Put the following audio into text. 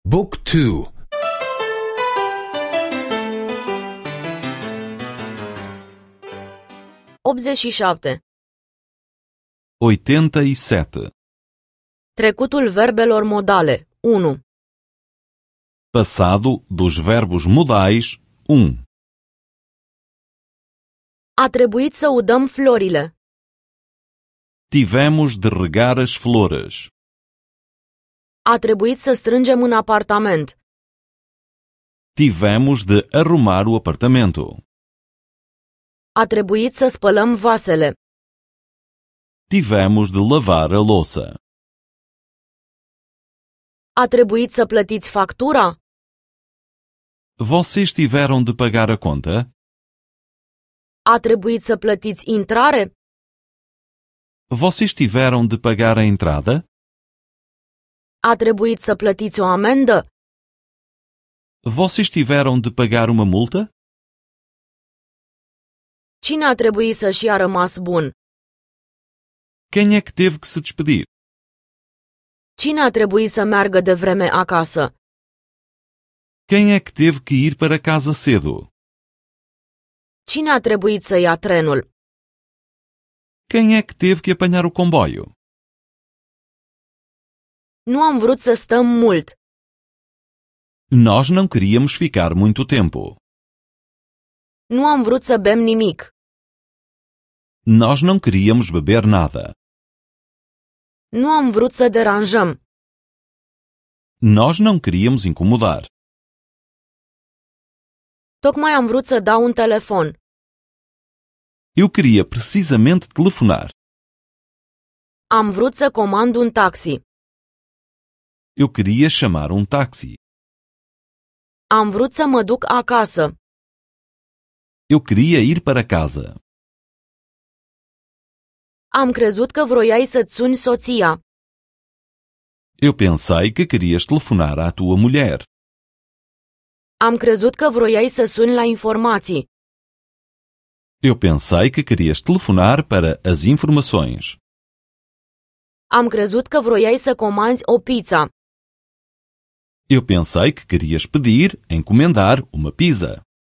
Book 2. 87. 87. Trecutul verbelor modale. 1. Passado dos verbos modais 1. A trebuit să udăm florile. Tivemos de regar as flores. A trebuit să strângem în apartament. Tivemos de arrumar o apartamento. A trebuit să spălăm vasele. Tivemos de lavar a louça. A trebuit să plătiți factura? Vocês tiveram de pagar a conta? A trebuit să plătiți intrare? Vocês tiveram de pagar a entrada? A trebuit să plătiți o amendă? Vocês tiveram de pagar uma multa? Cine a trebuit să-și ia rămas bun? Quem é que teve que se despedir? Cine a trebuit să meargă de vreme acasă? Quem é que teve que ir para casa cedo? Cine a trebuit să ia trenul? Quem é que teve que apanhar o comboio? Nu am vrut să stăm mult. Nós não queríamos ficar muito tempo. Nu am vrut să bem nimic. Nós não queríamos beber nada. Nu am vrut să deranjăm. Nós não queríamos incomodar. Tocmai am vrut să dau un telefon. Eu queria precisamente telefonar. Am vrut să comand un taxi. Eu queria chamar um táxi. Am vrut să mă duc acasă. Eu queria ir para casa. Am crezut că vroiai să-ți suni soția. Eu pensei que querias telefonar à tua mulher. Am crezut că vroiai să suni la informații. Eu pensei que querias telefonar para as informações. Am crezut că vroiai să comanzi o pizza. Eu pensei que querias pedir, encomendar uma pizza.